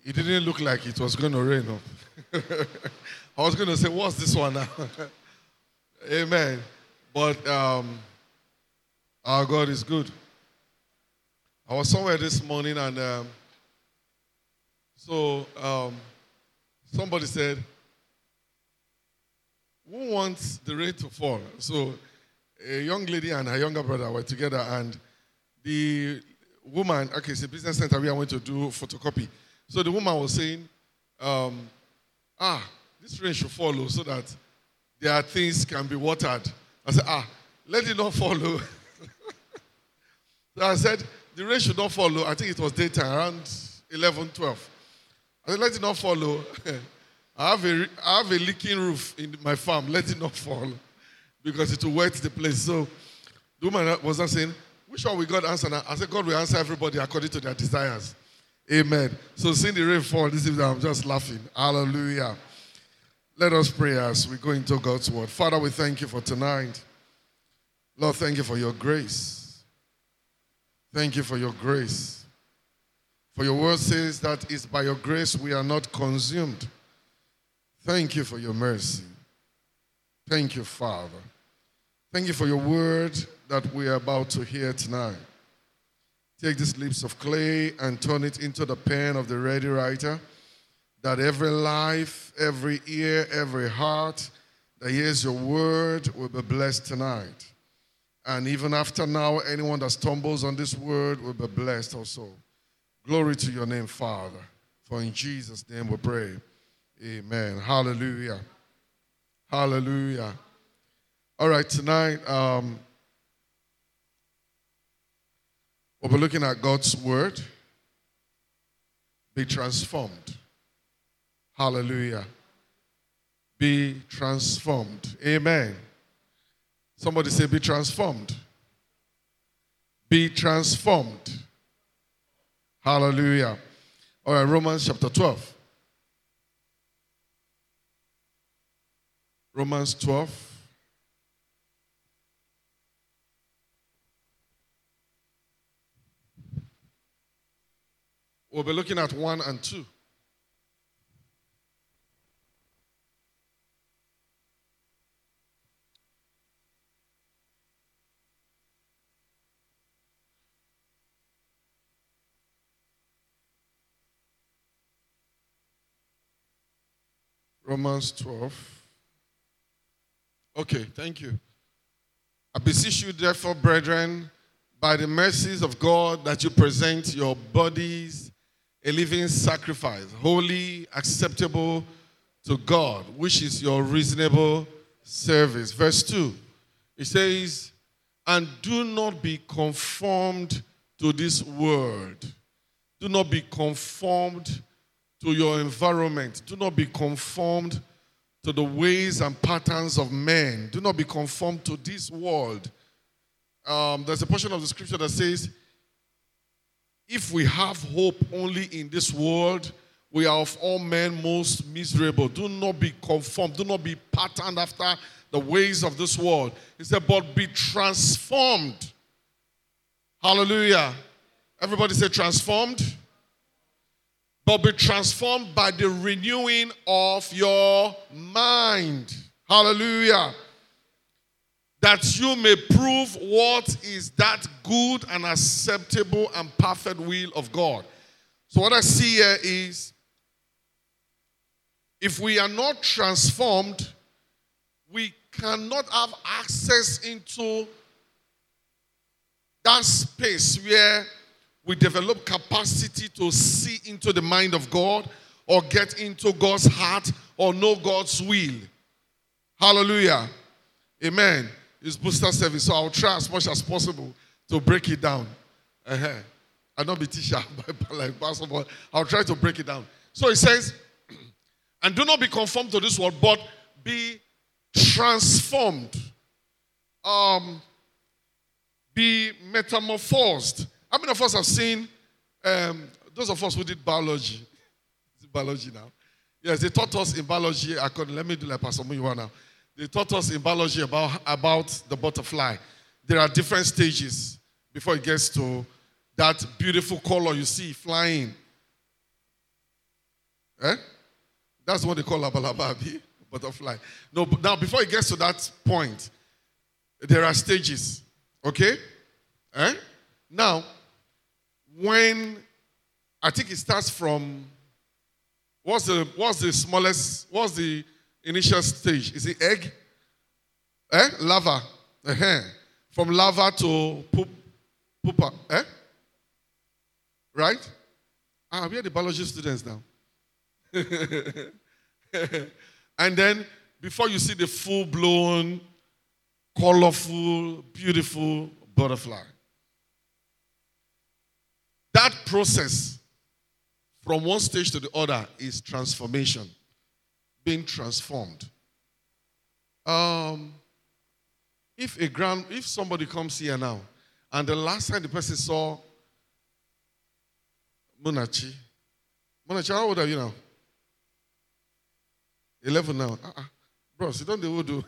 It didn't look like it was going to rain. Oh. I was going to say, what's this one now? Amen. But our God is good. I was somewhere this morning and somebody said, who wants the rain to fall? So a young lady and her younger brother were together, and the woman, okay, it's a business center where I went to do photocopy. So the woman was saying, this rain should follow so that their things can be watered. I said, let it not follow. So I said, the rain should not follow. I think it was daytime, around 11, 12. I said, let it not follow. I have a leaking roof in my farm. Let it not fall because it will wet the place. So the woman was not saying, which one will God answer now? I said, God will answer everybody according to their desires. Amen. So seeing the rain fall, this evening I'm just laughing. Hallelujah. Let us pray as we go into God's word. Father, we thank you for tonight. Lord, thank you for your grace. Thank you for your grace. For your word says that it's by your grace we are not consumed. Thank you for your mercy. Thank you, Father. Thank you for your word that we are about to hear tonight. Take these lips of clay and turn it into the pen of the ready writer, that every life, every ear, every heart that hears your word will be blessed tonight. And even after now, anyone that stumbles on this word will be blessed also. Glory to your name, Father. For in Jesus' name we pray. Amen. Hallelujah. Hallelujah. All right, tonight we'll be looking at God's word. Be transformed. Hallelujah. Be transformed. Amen. Somebody say, be transformed. Be transformed. Hallelujah. All right, Romans chapter 12. Romans 12. We'll be looking at 1 and 2. Romans 12. Okay, thank you. I beseech you, therefore, brethren, by the mercies of God, that you present your bodies a living sacrifice, holy, acceptable to God, which is your reasonable service. Verse 2, it says, and do not be conformed to this world. Do not be conformed to your environment. Do not be conformed to the ways and patterns of men. Do not be conformed to this world. There's a portion of the scripture that says, if we have hope only in this world, we are of all men most miserable. Do not be conformed. Do not be patterned after the ways of this world. He said, but be transformed. Hallelujah. Everybody say transformed. But be transformed by the renewing of your mind. Hallelujah. That you may prove what is that good and acceptable and perfect will of God. So what I see here is, if we are not transformed, we cannot have access into that space where we develop capacity to see into the mind of God or get into God's heart or know God's will. Hallelujah. Amen. It's booster service, so I'll try as much as possible to break it down. I'll not be teacher like pastor, but I'll try to break it down. So it says, and do not be conformed to this world, but be transformed. Be metamorphosed. How many of us have seen, those of us who did biology? Is it biology now? Yes, they taught us in biology, let me do like Pastor Muyiwa now. They taught us in biology about the butterfly. There are different stages before it gets to that beautiful color you see flying. Eh? That's what they call labalababi, butterfly. No, but now before it gets to that point, there are stages. Okay? Eh? Now, when I think it starts from what's the smallest, what's the initial stage? Is it egg? Lava. From lava to pupa. Right? We are the biology students now. And then before you see the full-blown, colorful, beautiful butterfly. That process from one stage to the other is transformation. Being transformed. If somebody comes here now, and the last time the person saw Munachi, how old are you now? 11 now. Bros, you don't know what to do.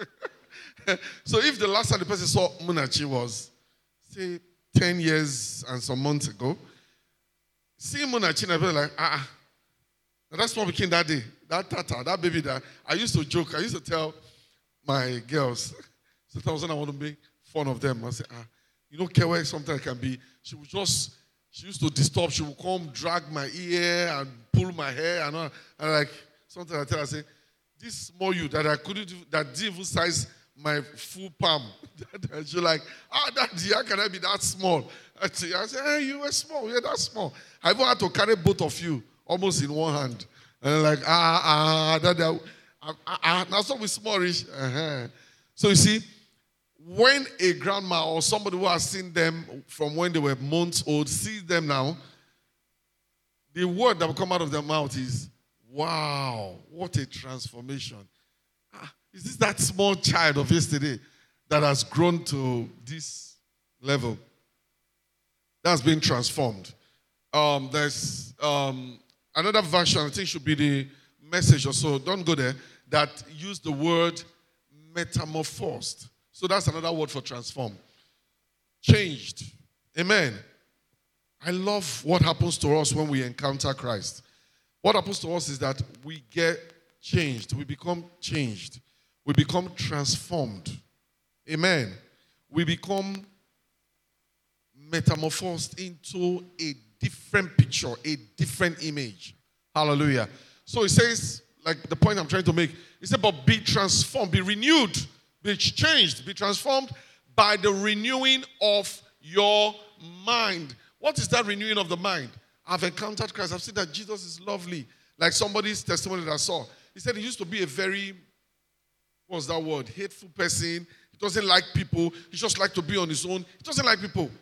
So if the last time the person saw Munachi was, say, 10 years and some months ago, seeing Munachi, I was like, now that's what became that day. That tata, that baby that I used to joke, I used to tell my girls, sometimes when I want to make fun of them, I say, you know, Kewe sometimes can be, she used to disturb, she would come drag my ear and pull my hair and all. And like, sometimes I tell her, I say, this small you that I couldn't do, that didn't even size my full palm. She's like, Daddy, how can I be that small? I say, hey, you were small. Yeah, that's small. I even had to carry both of you almost in one hand. And like, Daddy, now some with smallish. So you see, when a grandma or somebody who has seen them from when they were months old sees them now, the word that will come out of their mouth is, wow, what a transformation. Is this that small child of yesterday that has grown to this level? That's been transformed. There's another version, I think should be the Message or so, don't go there, that use the word metamorphosed. So that's another word for transform. Changed. Amen. I love what happens to us when we encounter Christ. What happens to us is that we get changed. We become changed. We become transformed. Amen. We become metamorphosed into a different picture, a different image. Hallelujah. So it says, like the point I'm trying to make, it's about be transformed, be renewed, be changed, be transformed by the renewing of your mind. What is that renewing of the mind? I've encountered Christ. I've seen that Jesus is lovely. Like somebody's testimony that I saw. He said he used to be a very, what's that word? Hateful person. He doesn't like people. He just likes to be on his own. He doesn't like people.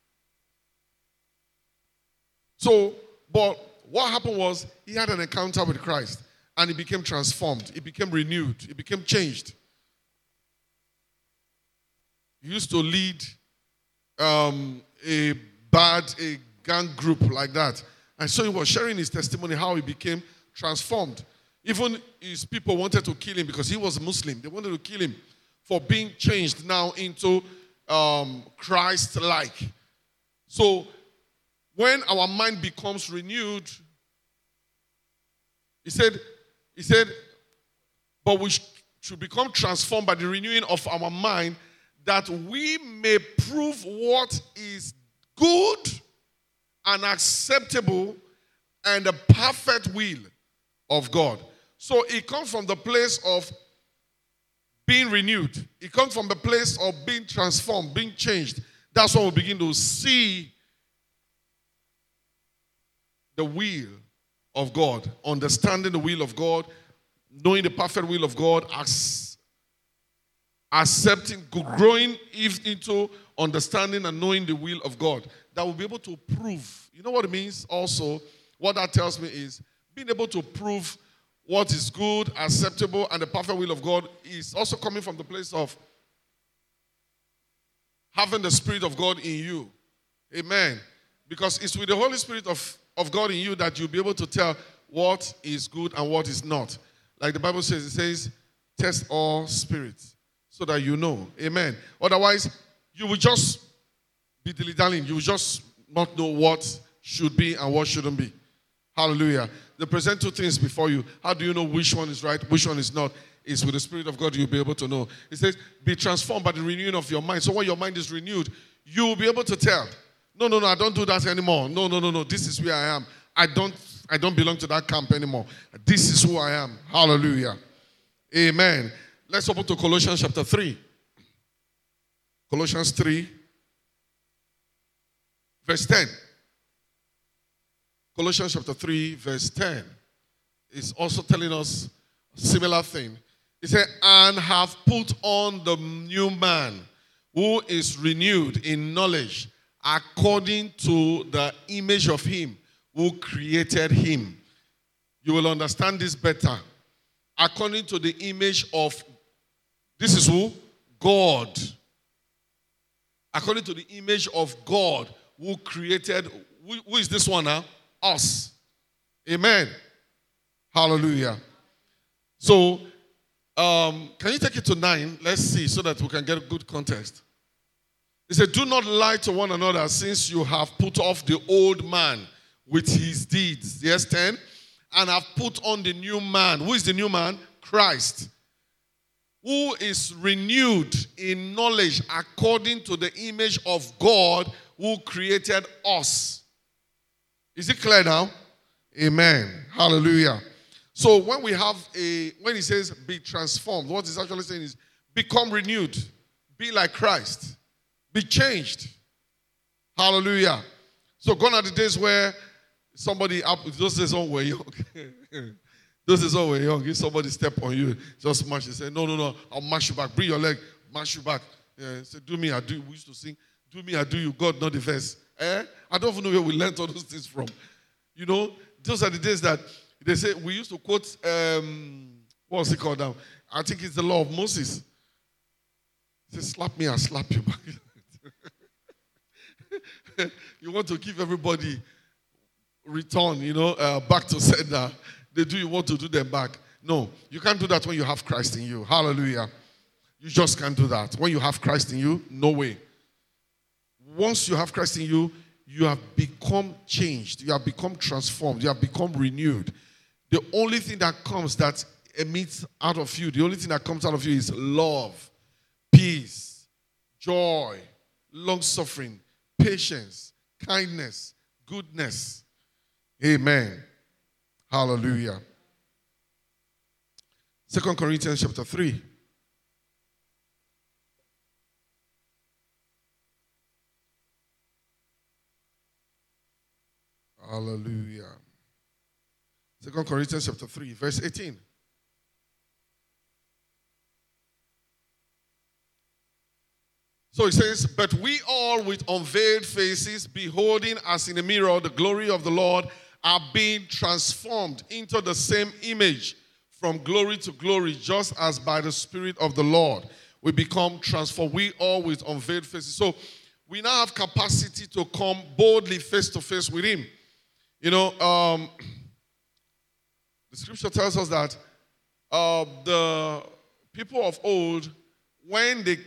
So, but what happened was he had an encounter with Christ and he became transformed. He became renewed. He became changed. He used to lead a gang group like that. And so he was sharing his testimony how he became transformed. Even his people wanted to kill him because he was a Muslim. They wanted to kill him for being changed now into Christ-like. So when our mind becomes renewed, he said, but we should become transformed by the renewing of our mind, that we may prove what is good and acceptable and the perfect will of God. So it comes from the place of being renewed. It comes from the place of being transformed, being changed. That's when we begin to see the will of God, understanding the will of God, knowing the perfect will of God, accepting, growing into understanding and knowing the will of God. That will be able to prove. You know what it means also? What that tells me is being able to prove what is good, acceptable, and the perfect will of God is also coming from the place of having the Spirit of God in you. Amen. Because it's with the Holy Spirit of God in you that you'll be able to tell what is good and what is not. Like the Bible says, it says, test all spirits so that you know. Amen. Otherwise, you will just be dilly-dallying. You will just not know what should be and what shouldn't be. Hallelujah. they present two things before you. How do you know which one is right, which one is not? It's with the Spirit of God you'll be able to know. It says, be transformed by the renewing of your mind. So when your mind is renewed, you will be able to tell. No, I don't do that anymore. No. This is where I am. I don't belong to that camp anymore. This is who I am. Hallelujah. Amen. Let's open to Colossians chapter 3. Colossians 3, verse 10. Colossians chapter 3, verse 10 is also telling us a similar thing. It said, and have put on the new man who is renewed in knowledge according to the image of him who created him. You will understand this better. According to the image of, this is who? God. According to the image of God who created, who is this one now? Us. Amen. Hallelujah. So, can you take it to 9? Let's see so that we can get a good context. It said, do not lie to one another since you have put off the old man with his deeds. Yes, 10. And have put on the new man. Who is the new man? Christ. Who is renewed in knowledge according to the image of God who created us. Is it clear now? Amen. Hallelujah. So when he says be transformed, what he's actually saying is become renewed. Be like Christ. Be changed. Hallelujah. So gone are the days where somebody, those days when we're young. Those days when we're young, if somebody step on you, just mash and say, no, I'll mash you back. Bring your leg, mash you back. Yeah, say, do me, I do you. We used to sing, do me, I do you, God, not the verse. I don't even know where we learned all those things from. You know, those are the days that they say, we used to quote, what's it called now? I think it's the law of Moses. He says, slap me, I'll slap you back. You want to give everybody return, back to sender. They do, you want to do them back. No, you can't do that when you have Christ in you. Hallelujah. You just can't do that. When you have Christ in you, no way. Once you have Christ in you, you have become changed. You have become transformed. You have become renewed. The only thing that comes that emits out of you, the only thing that comes out of you is love, peace, joy, long-suffering, patience, kindness, goodness. Amen. Hallelujah. 2 Corinthians chapter 3. Hallelujah. 2 Corinthians chapter 3, verse 18. So it says, but we all with unveiled faces, beholding as in a mirror the glory of the Lord, are being transformed into the same image from glory to glory, just as by the Spirit of the Lord we become transformed. We all with unveiled faces. So we now have capacity to come boldly face to face with him. The scripture tells us that the people of old, when they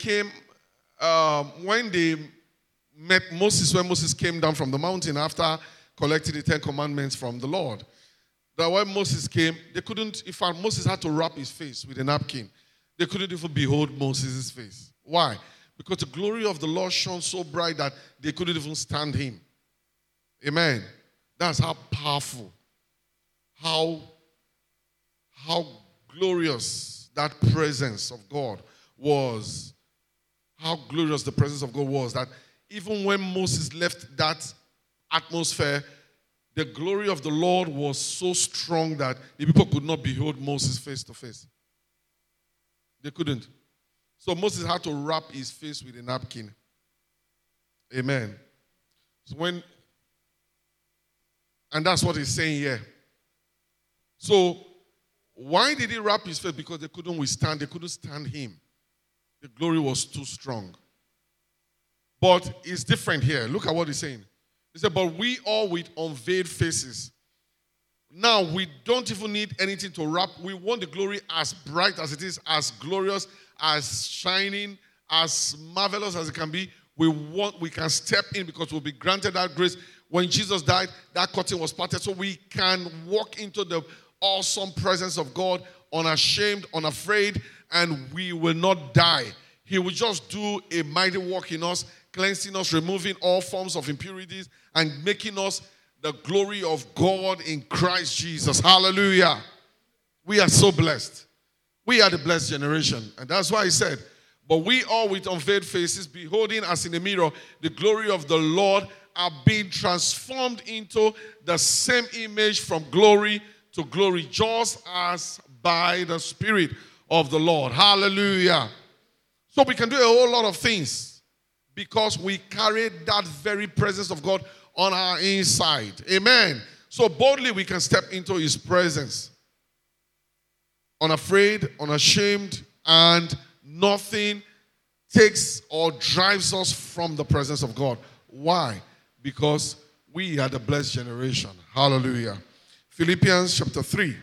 met Moses, when Moses came down from the mountain after collecting the 10 commandments from the Lord, that when Moses came, they couldn't, in fact, Moses had to wrap his face with a napkin. They couldn't even behold Moses' face. Why? Because the glory of the Lord shone so bright that they couldn't even stand him. Amen. That's how powerful, how glorious that presence of God was. How glorious the presence of God was, that even when Moses left that atmosphere, the glory of the Lord was so strong that the people could not behold Moses face to face. They couldn't. So Moses had to wrap his face with a napkin. Amen. And that's what he's saying here. So why did he wrap his face? Because they couldn't stand him. The glory was too strong. But it's different here. Look at what he's saying. He said, but we all with unveiled faces. Now we don't even need anything to wrap. We want the glory as bright as it is, as glorious, as shining, as marvelous as it can be. We can step in because we'll be granted that grace. When Jesus died, that curtain was parted so we can walk into the awesome presence of God unashamed, unafraid, and we will not die. He will just do a mighty work in us, cleansing us, removing all forms of impurities, and making us the glory of God in Christ Jesus. Hallelujah. We are so blessed. We are the blessed generation. And that's why he said, but we all with unveiled faces, beholding as in a mirror the glory of the Lord, are being transformed into the same image from glory to glory, just as by the Spirit of the Lord. Hallelujah. So we can do a whole lot of things because we carry that very presence of God on our inside. Amen. So boldly we can step into his presence. Unafraid, unashamed, and nothing takes or drives us from the presence of God. Why? Because we are the blessed generation. Hallelujah. Philippians chapter 3.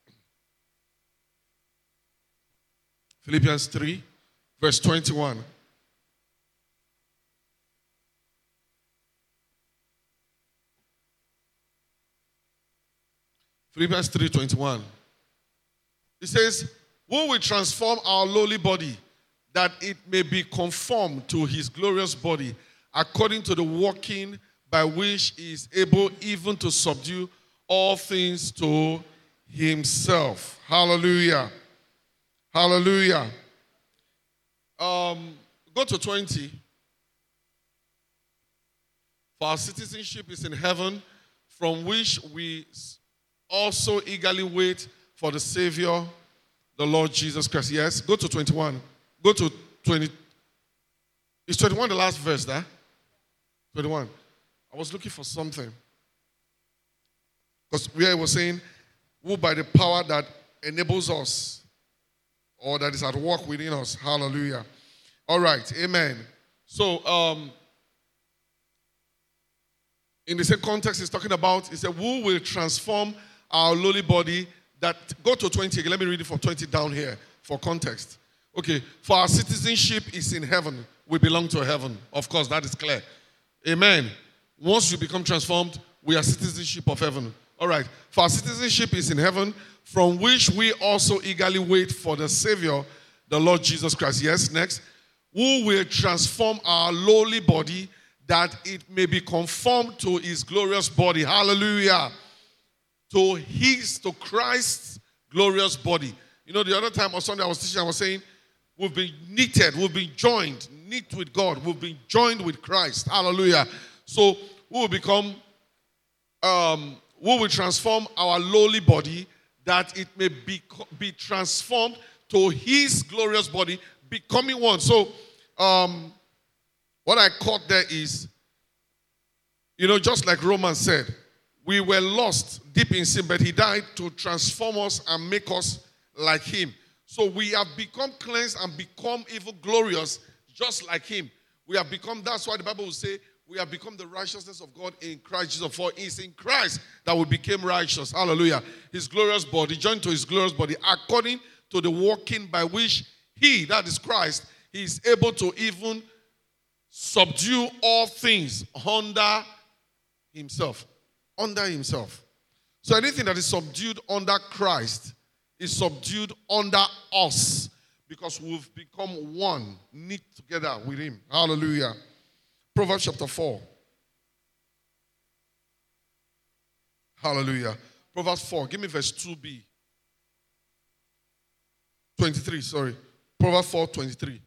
Philippians 3, verse 21. Philippians 3:21. It says, who will transform our lowly body, that it may be conformed to his glorious body, according to the working by which he is able even to subdue all things to himself. Hallelujah. Hallelujah. Go to 20. For our citizenship is in heaven, from which we also eagerly wait for the Savior, the Lord Jesus Christ. Yes, go to 21. Go to 20. Is 21 the last verse there? 21. I was looking for something. Because where it was saying, who by the power that enables us, or that is at work within us. Hallelujah. All right. Amen. So, in the same context, it's talking about, he said, who will transform our lowly body that, go to 20 again. Let me read it from 20 down here for context. Okay. For our citizenship is in heaven. We belong to heaven. Of course, that is clear. Amen. Once you become transformed, we are citizenship of heaven. All right. For our citizenship is in heaven, from which we also eagerly wait for the Savior, the Lord Jesus Christ. Yes, next. Who will transform our lowly body that it may be conformed to his glorious body. Hallelujah. To Christ's glorious body. You know, the other time on Sunday I was teaching, I was saying, we've been knitted, we've been joined, knit with God, we've been joined with Christ. Hallelujah. So, we will become, we will transform our lowly body that it may be transformed to his glorious body, becoming one. So, what I caught there is, you know, just like Romans said, we were lost deep in sin, but he died to transform us and make us like him. So we have become cleansed and become even glorious, just like him. We have become, that's why the Bible will say, we have become the righteousness of God in Christ Jesus. For it's in Christ that we became righteous. Hallelujah. His glorious body, joined to his glorious body, according to the working by which he, that is Christ, he is able to even subdue all things under himself. Under himself. So anything that is subdued under Christ is subdued under us, because we've become one, knit together with him. Hallelujah. Proverbs chapter 4. Hallelujah. Proverbs 4. Give me verse 2b. 23, sorry. Proverbs 4:23.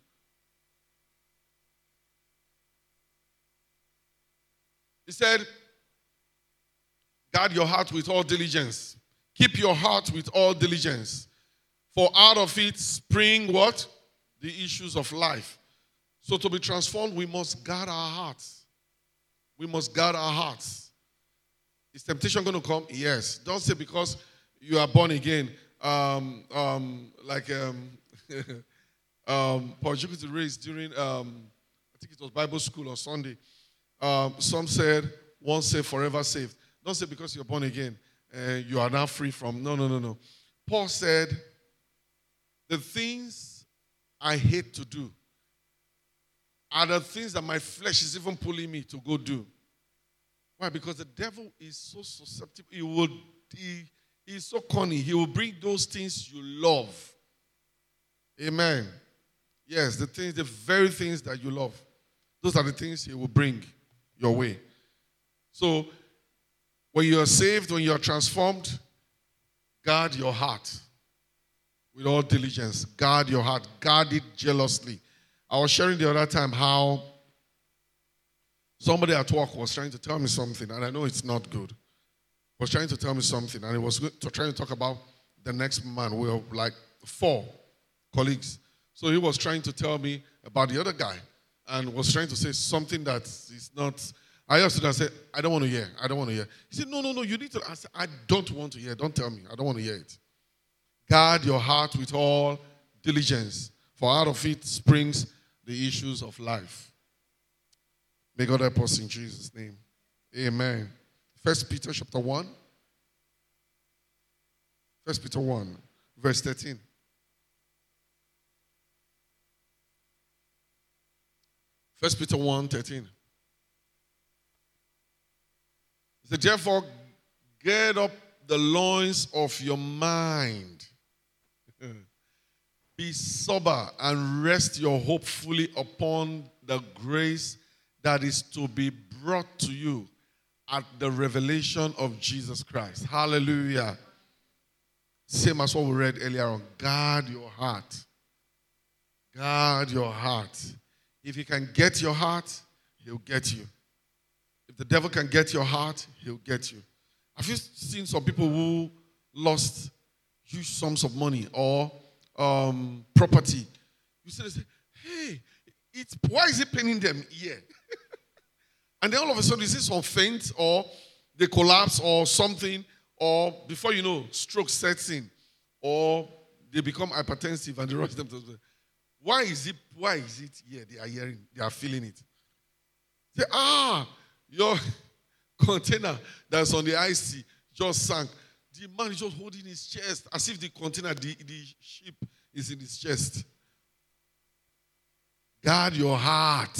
He said, guard your heart with all diligence. Keep your heart with all diligence. For out of it spring what? The issues of life. So to be transformed, we must guard our hearts. We must guard our hearts. Is temptation going to come? Yes. Don't say because you are born again. Paul Jukuti raised during, I think it was Bible school or Sunday. Some said, once saved, forever saved. Don't say because you're born again, you are now free from. No. Paul said, the things I hate to do are the things that my flesh is even pulling me to go do. Why? Because the devil is so susceptible. He is so cunning. He will bring those things you love. Amen. Yes, the very things that you love. Those are the things he will bring your way. So, when you are saved, when you are transformed, guard your heart with all diligence. Guard your heart. Guard it jealously. I was sharing the other time how somebody at work was trying to tell me something, and I know it's not good. Was trying to tell me something, and he was trying to talk about the next man. We were like 4 colleagues. So he was trying to tell me about the other guy, and was trying to say something that is not. I asked him, I said, I don't want to hear. I don't want to hear. He said, no, you need to. I said, I don't want to hear. Don't tell me. I don't want to hear it. Guard your heart with all diligence, for out of it springs the issues of life. May God help us in Jesus' name. Amen. 1 Peter chapter 1. 1 Peter 1, verse 13. 1 Peter 1, 13. It says, therefore, gird up the loins of your mind. Be sober and rest your hope fully upon the grace that is to be brought to you at the revelation of Jesus Christ. Hallelujah. Same as what we read earlier on. Guard your heart. Guard your heart. If he can get your heart, he'll get you. If the devil can get your heart, he'll get you. Have you seen some people who lost huge sums of money or property? You say, hey, why is it paining them here? And then all of a sudden, you see some faint or they collapse or something, or before you know, stroke sets in, or they become hypertensive and they rush them to the. Why is it here? They are hearing, they are feeling it. Say, your container that's on the IC just sank. The man is just holding his chest as if the container, the ship is in his chest. Guard your heart.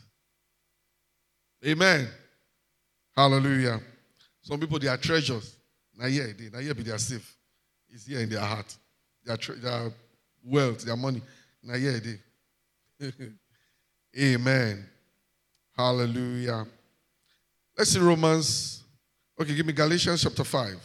Amen. Hallelujah. Some people, they are treasures. Now here be their safe. It's here in their heart. Their wealth, their money. Now here they. Amen. Hallelujah. Let's see Romans. Okay, give me Galatians chapter 5.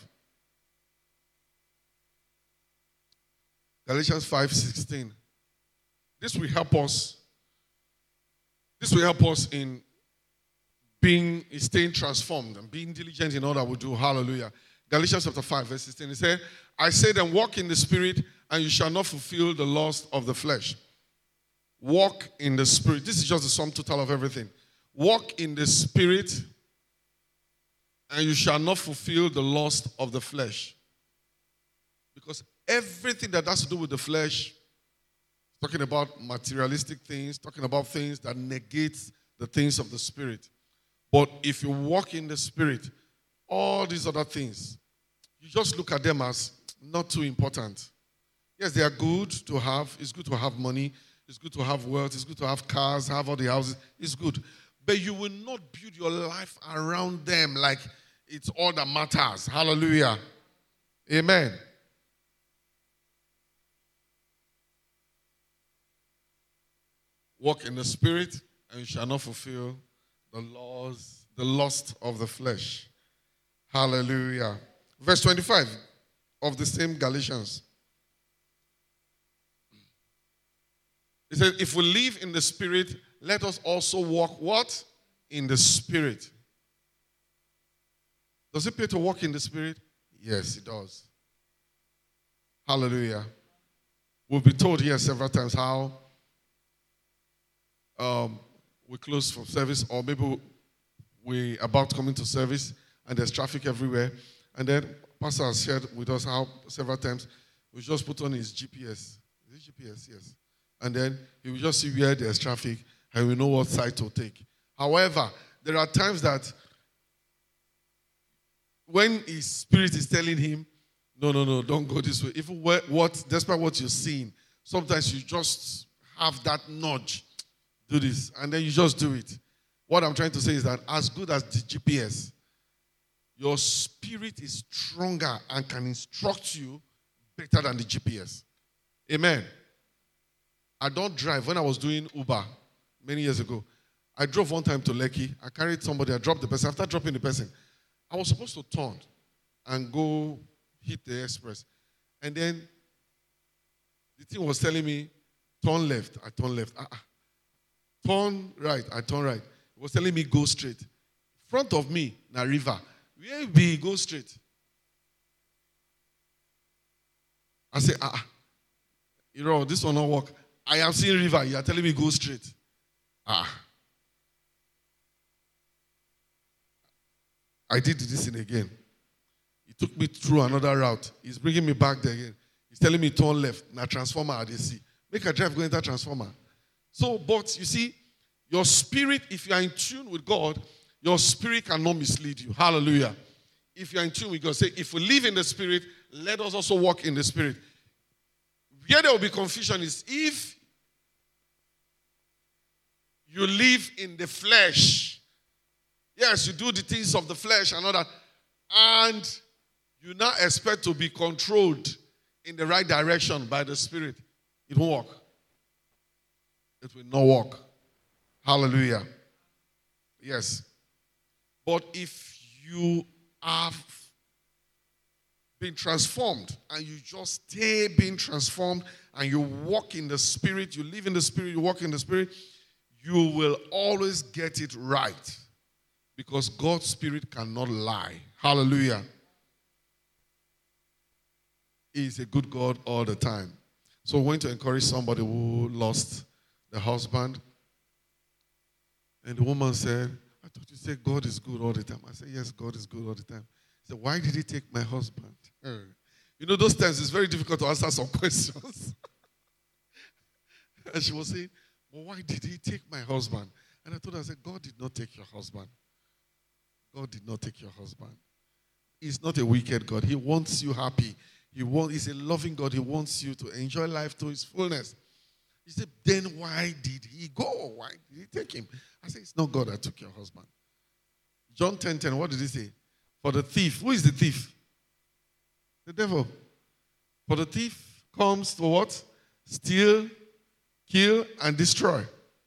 Galatians 5:16. This will help us. This will help us in staying transformed and being diligent in all that we do. Hallelujah. Galatians chapter 5, verse 16. It says, I say then, walk in the Spirit, and you shall not fulfill the lust of the flesh. Walk in the Spirit. This is just the sum total of everything. Walk in the Spirit, and you shall not fulfill the lust of the flesh. Because everything that has to do with the flesh, talking about materialistic things, talking about things that negate the things of the Spirit. But if you walk in the Spirit, all these other things, you just look at them as not too important. Yes, they are good to have. It's good to have money. It's good to have wealth. It's good to have cars, have all the houses. It's good. But you will not build your life around them like it's all that matters. Hallelujah. Amen. Walk in the Spirit, and you shall not fulfill the lust of the flesh. Hallelujah. Verse 25 of the same Galatians. It says, if we live in the Spirit, let us also walk what? In the Spirit. Does it pay to walk in the Spirit? Yes, it does. Hallelujah. We've been told here several times how we close from service, or maybe we're about coming to service and there's traffic everywhere. And then Pastor has shared with us how several times we just put on his GPS. Is it GPS? Yes. And then he will just see where there's traffic and we know what side to take. However, there are times that when his spirit is telling him, no, don't go this way. Even despite what you're seeing, sometimes you just have that nudge. Do this, and then you just do it. What I'm trying to say is that as good as the GPS, your spirit is stronger and can instruct you better than the GPS. Amen. I don't drive. When I was doing Uber many years ago, I drove one time to Lekki. I carried somebody. I dropped the person. After dropping the person, I was supposed to turn and go hit the express. And then the thing was telling me, turn left. I turn left. Turn right. I turn right. It was telling me, go straight. Front of me, na river. Where be? Go straight. I say, this will not work. I have seen river. You are telling me go straight. I did this thing again. He took me through another route. He's bringing me back there again. He's telling me turn left. Now transformer at the sea. Make a drive go into transformer. So, but you see, your spirit, if you are in tune with God, your spirit cannot mislead you. Hallelujah. If you are in tune with God, say, if we live in the spirit, let us also walk in the spirit. Where there will be confusion is if you live in the flesh. Yes, you do the things of the flesh and all that. And you now expect to be controlled in the right direction by the Spirit. It won't work. It will not work. Hallelujah. Yes. But if you have been transformed and you just stay being transformed and you walk in the Spirit, you live in the Spirit, you walk in the Spirit, you will always get it right. Because God's Spirit cannot lie. Hallelujah. He is a good God all the time. So we're going to encourage somebody who lost the husband. And the woman said, I thought you said God is good all the time. I said, yes, God is good all the time. He said, why did he take my husband? You know, those times it's very difficult to answer some questions. And she was saying, well, why did he take my husband? And I told her, I said, God did not take your husband. God did not take your husband. He's not a wicked God. He wants you happy. He's a loving God. He wants you to enjoy life to its fullness. He said, then why did he go? Why did he take him? I said, it's not God that took your husband. John 10:10, what did he say? For the thief, who is the thief? The devil. For the thief comes to what? Steal, kill, and destroy.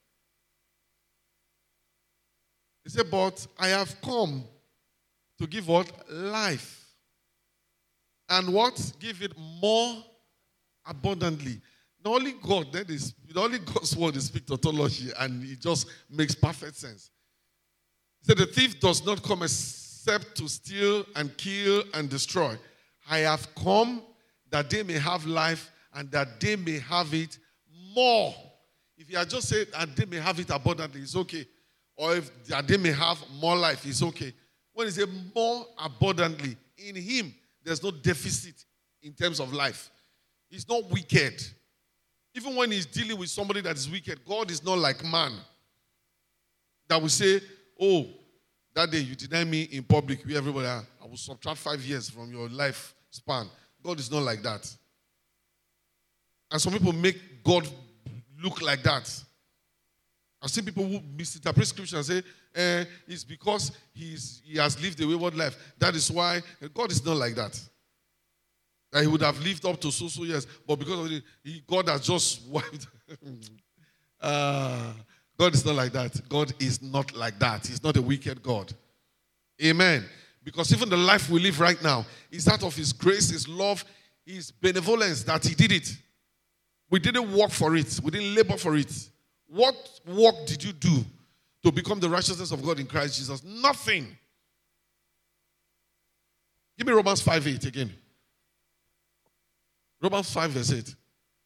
He said, but I have come to give what? Life. And what? Give it more abundantly. Not only God, not only God's word is speak tautology, and it just makes perfect sense. He said, the thief does not come except to steal and kill and destroy. I have come that they may have life and that they may have it more. If you had just said, and they may have it abundantly, it's okay. Or if that they may have more life, it's okay. When he says more abundantly, in him, there's no deficit in terms of life. He's not wicked. Even when he's dealing with somebody that is wicked, God is not like man. That will say, oh, that day you deny me in public, we everybody, I will subtract 5 years from your life span. God is not like that. And some people make God look like that. I've seen people who misinterpret scripture and say, it's because he has lived a wayward life. That is why God is not like that. That he would have lived up to so years, but because of it, God has just wiped. God is not like that. God is not like that. He's not a wicked God. Amen. Because even the life we live right now is that of his grace, his love, his benevolence that he did it. We didn't work for it. We didn't labor for it. What work did you do to become the righteousness of God in Christ Jesus? Nothing. Give me Romans 5:8 again. Romans 5 verse 8.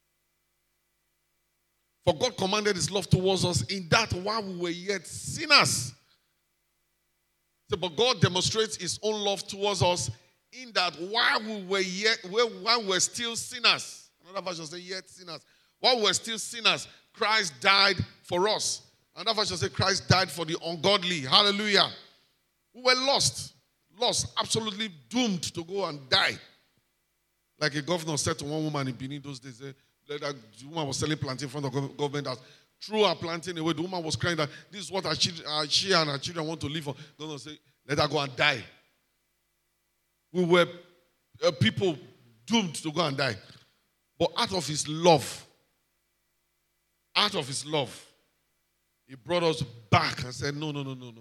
For God commanded his love towards us in that while we were yet sinners. So, but God demonstrates his own love towards us in that while we were still sinners. Another version says yet sinners. While we were still sinners, Christ died for us. Another version says Christ died for the ungodly. Hallelujah. We were lost, absolutely doomed to go and die. Like a governor said to one woman in Benin those days, the woman was selling plantain in front of the government house. Threw her plantain away. The woman was crying that this is what she and her children want to live on. The governor said, let her go and die. We were people doomed to go and die. But out of his love, he brought us back and said, no,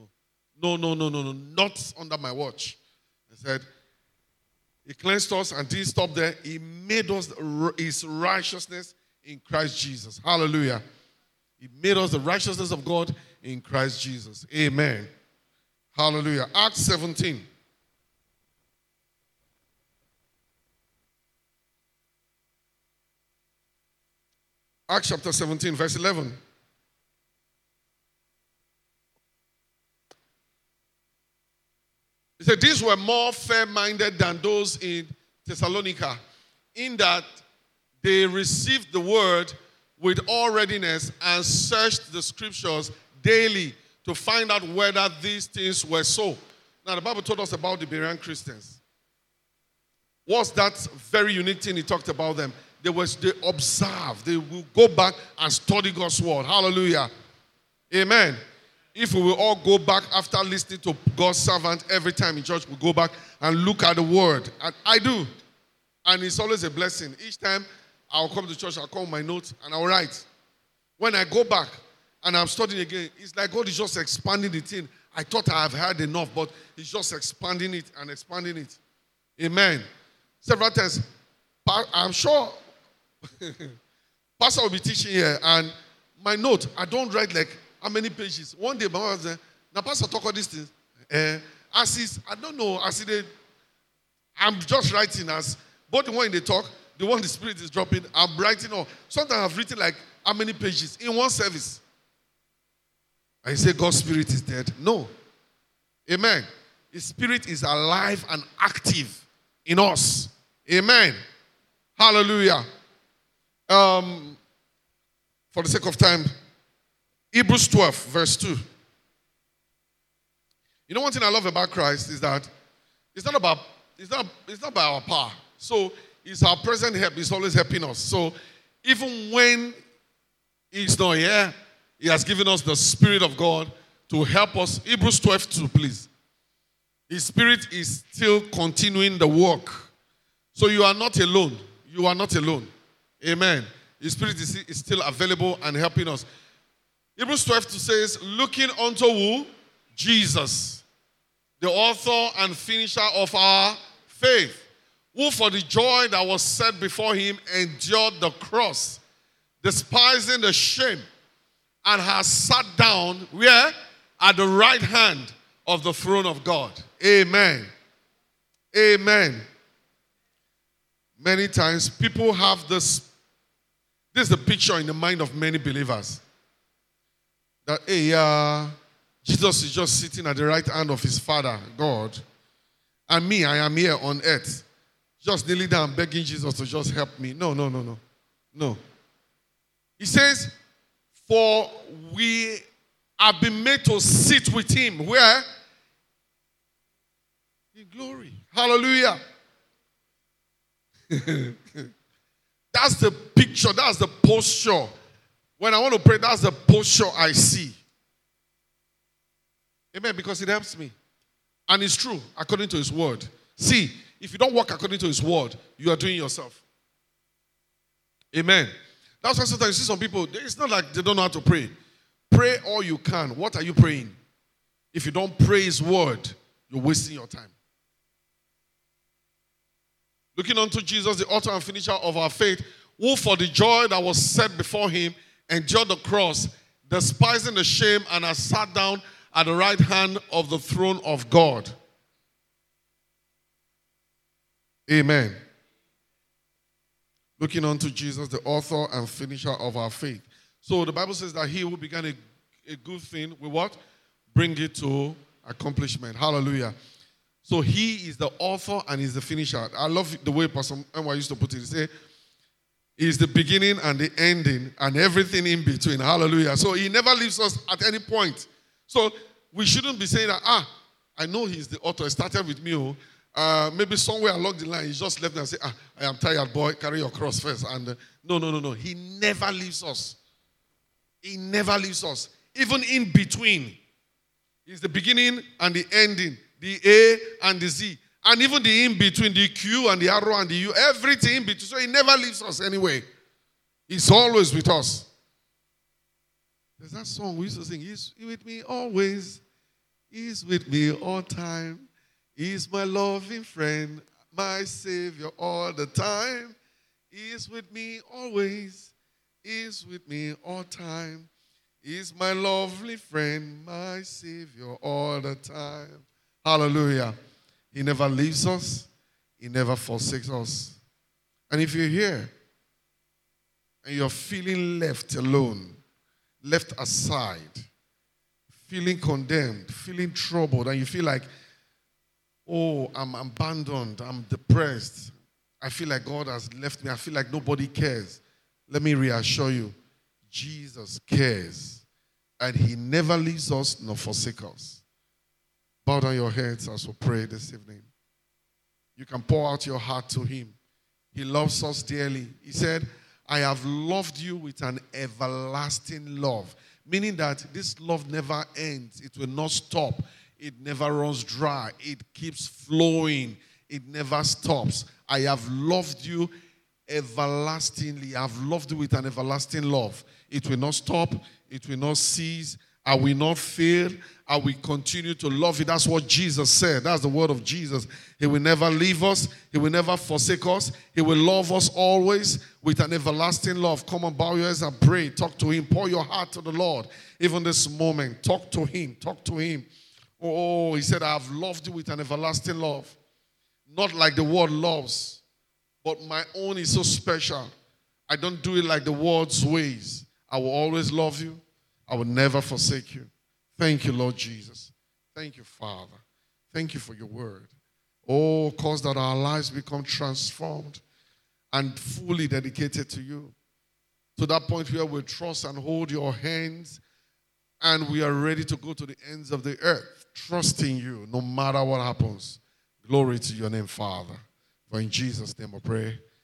not under my watch. He said, he cleansed us and didn't stop there. He made us his righteousness in Christ Jesus. Hallelujah. He made us the righteousness of God in Christ Jesus. Amen. Hallelujah. Acts 17. Acts chapter 17, verse 11. He said, these were more fair-minded than those in Thessalonica, in that they received the word with all readiness and searched the scriptures daily to find out whether these things were so. Now, the Bible told us about the Berean Christians. What's that very unique thing he talked about them? They observe. They will go back and study God's word. Hallelujah. Amen. If we will all go back after listening to God's servant every time in church, we go back and look at the word. And I do. And it's always a blessing. Each time I'll come to church, I'll come with my notes and I'll write. When I go back and I'm studying again, it's like God is just expanding the thing. I thought I have heard enough, but he's just expanding it and expanding it. Amen. Several times, I'm sure Pastor will be teaching here, and my note, I don't write like how many pages. One day, my mom said, now Pastor talk all these things. I don't know, I'm just writing as, both the one in the talk, the one the Spirit is dropping, I'm writing all. Sometimes I've written like how many pages in one service. And you say God's Spirit is dead. No. Amen. His Spirit is alive and active in us. Amen. Hallelujah. For the sake of time, Hebrews 12, verse 2. You know, one thing I love about Christ is that it's not about our power. So it's our present help. He's always helping us. So even when he's not here, he has given us the Spirit of God to help us. Hebrews 12, 2, please. His Spirit is still continuing the work. So you are not alone. You are not alone. Amen. His Spirit is still available and helping us. Hebrews 12 says, looking unto who? Jesus, the author and finisher of our faith, who for the joy that was set before him endured the cross, despising the shame, and has sat down, where? At the right hand of the throne of God. Amen. Amen. Many times people have this is the picture in the mind of many believers. That, Jesus is just sitting at the right hand of his Father, God. And me, I am here on earth. Just kneeling down, begging Jesus to just help me. No. No. He says, for we have been made to sit with him. Where? In glory. Hallelujah. That's the picture. That's the posture. When I want to pray, that's the posture I see. Amen. Because it helps me. And it's true, according to his word. See, if you don't work according to his word, you are doing yourself. Amen. That's why sometimes you see some people, it's not like they don't know how to pray. Pray all you can. What are you praying? If you don't pray his word, you're wasting your time. Looking unto Jesus, the author and finisher of our faith, who for the joy that was set before him endured the cross, despising the shame, and has sat down at the right hand of the throne of God. Amen. Looking unto Jesus, the author and finisher of our faith. So the Bible says that he who began a good thing will what? Bring it to accomplishment. Hallelujah. So he is the author and he's the finisher. I love the way Pastor Emma used to put it. He said, he's the beginning and the ending and everything in between. Hallelujah. So he never leaves us at any point. So we shouldn't be saying that, I know he's the author. It started with me. Maybe somewhere along the line, he just left and said, I am tired, boy. Carry your cross first. And no. He never leaves us. He never leaves us. Even in between. He's the beginning and the ending. The A and the Z. And even the in-between, the Q and the arrow and the U, everything in between. So he never leaves us anyway. He's always with us. There's that song we used to sing. He's with me always. He's with me all time. He's my loving friend, my Savior all the time. He's with me always. He's with me all time. He's my lovely friend, my Savior all the time. Hallelujah. He never leaves us. He never forsakes us. And if you're here and you're feeling left alone, left aside, feeling condemned, feeling troubled, and you feel like, oh, I'm abandoned, I'm depressed, I feel like God has left me, I feel like nobody cares. Let me reassure you, Jesus cares, and he never leaves us nor forsakes us. Bow down your heads as we pray this evening. You can pour out your heart to him. He loves us dearly. He said, I have loved you with an everlasting love. Meaning that this love never ends. It will not stop. It never runs dry. It keeps flowing. It never stops. I have loved you everlastingly. I have loved you with an everlasting love. It will not stop. It will not cease. I will not fail. I will continue to love you. That's what Jesus said. That's the word of Jesus. He will never leave us. He will never forsake us. He will love us always with an everlasting love. Come on, bow your heads and pray. Talk to him. Pour your heart to the Lord. Even this moment, talk to him. Talk to him. Oh, he said, I have loved you with an everlasting love. Not like the world loves, but my own is so special. I don't do it like the world's ways. I will always love you. I will never forsake you. Thank you, Lord Jesus. Thank you, Father. Thank you for your word. Oh, cause that our lives become transformed and fully dedicated to you. To that point where we trust and hold your hands and we are ready to go to the ends of the earth, trusting you no matter what happens. Glory to your name, Father. For in Jesus' name I pray.